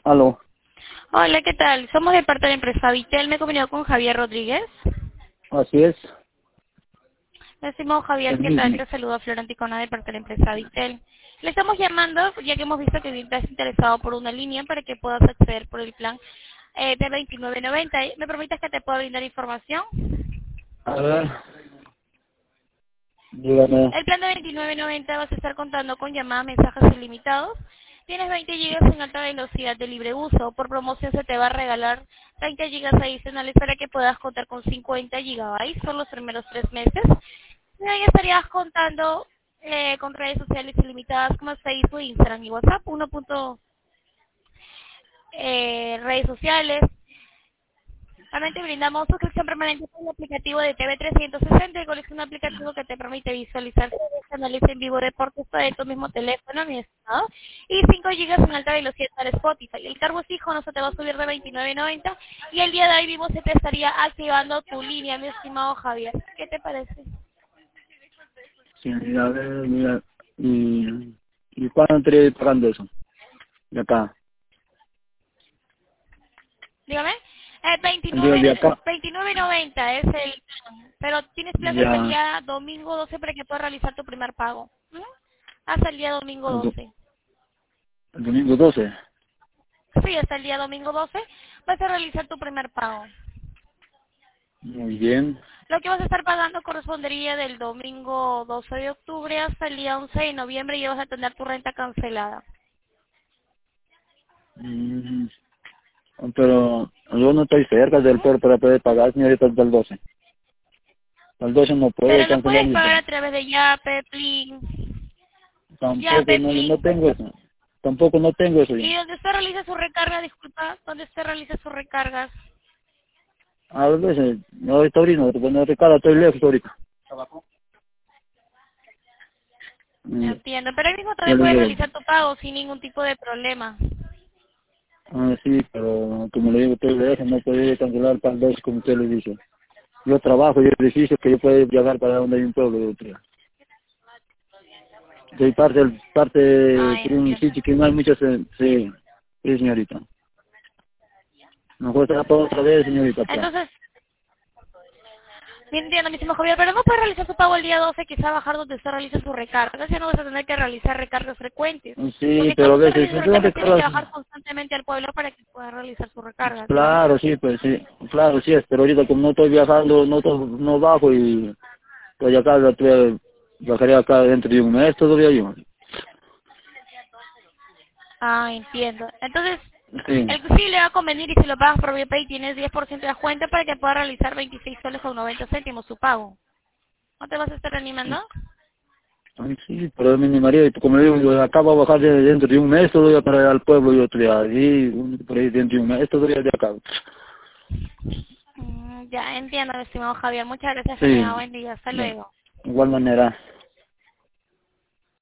Aló, Hola, ¿qué tal? Somos de parte de la empresa Vitel. Me he comunicado con Javier Rodríguez. así es, Decimos Javier, el ¿qué tal? mismo. Te saludo Flor Anticona de parte de la empresa Vitel. Le estamos llamando ya que hemos visto que estás interesado por una línea para que puedas acceder por el plan de 29.90. ¿Me permites que te pueda brindar información? A ver, dígame. El plan de 29.90 vas a estar contando con llamadas, mensajes ilimitados. Tienes 20 gigas en alta velocidad de libre uso. Por promoción se te va a regalar 30 gigas adicionales para que puedas contar con 50 gigabytes por los primeros 3 meses. Y ahí estarías contando con redes sociales ilimitadas como Facebook, Instagram y WhatsApp. Redes sociales. También te brindamos suscripción permanente con el aplicativo de TV 360, el cual es un aplicativo que te permite visualizar canales en vivo deportes de tu mismo teléfono, mi estimado, y 5 gigas en alta velocidad para Spotify. El cargo fijo no se te va a subir de 29.90 y el día de hoy mismo se te estaría activando tu línea, mi estimado Javier. ¿Qué te parece? Sí, a ver, mira, ¿y cuándo estaría pagando eso? De acá. Dígame. El día de acá, 29.90 es el, pero tienes plazo hasta el ya, día domingo 12 para que puedas realizar tu primer pago. ¿Mm? Hasta el día domingo el, 12. el domingo 12. Sí, hasta el día domingo 12 vas a realizar tu primer pago. Muy bien. Lo que vas a estar pagando correspondería del domingo 12 de octubre hasta el día 11 de noviembre y vas a tener tu renta cancelada. Mm, pero yo no estoy cerca del Ujú. puerto para poder pagar, señorita, hasta el 12. Al 12 no puedo Pero lo cancelar puedes mi pagar plan. a través de Yape, Plin, Tampoco, Yape, no Plin. tengo eso. Tampoco no tengo eso yo. ¿Y dónde usted realiza su recarga? Disculpa, ¿dónde usted realiza sus recargas? A veces, no, ahorita no recarga, estoy lejos ahorita. Mm, Entiendo, pero ahí mismo ya también le puedes digo. realizar tu pago sin ningún tipo de problema. Sí, pero como le digo, estoy lejos, no puedo cancelar para el 12 como usted le dice. Yo trabajo y es difícil que yo pueda viajar para donde hay un pueblo de otro. Soy parte Ah, de un entiendo. sitio que no hay muchas, sí, sí, señorita. Mejor será para otra vez, señorita. Pues. Entonces, me entiendo, mi estimado Javier, pero no puedes realizar su pago el día 12, quizá bajar donde usted realiza su recarga. Ya no vas a tener que realizar recargas frecuentes. Sí, Porque pero cuando a usted veces, realiza ¿de sus dónde recargas, tiene que cargas? bajar constantemente al pueblo para que pueda realizar su recarga, dígame. Claro, sí, pues sí, claro, sí es, pero ahorita como no estoy viajando, no bajo y estoy acá, bajaré acá dentro de un mes todavía yo. Ah, entiendo. Entonces, Sí, el que sí le va a convenir y si lo pagas por VPay tienes 10% de descuento para que pueda realizar 26 soles con 90 céntimos su pago. ¿No te vas a estar animando? ay, sí, pero mi marido, como le digo, yo acá va a bajar dentro de un mes todavía para ir al pueblo y otro día, ahí, por ahí dentro de un mes todavía de acá. Ya entiendo, estimado Javier. Muchas gracias, que tenga Sí, buen día. Hasta de luego. igual manera.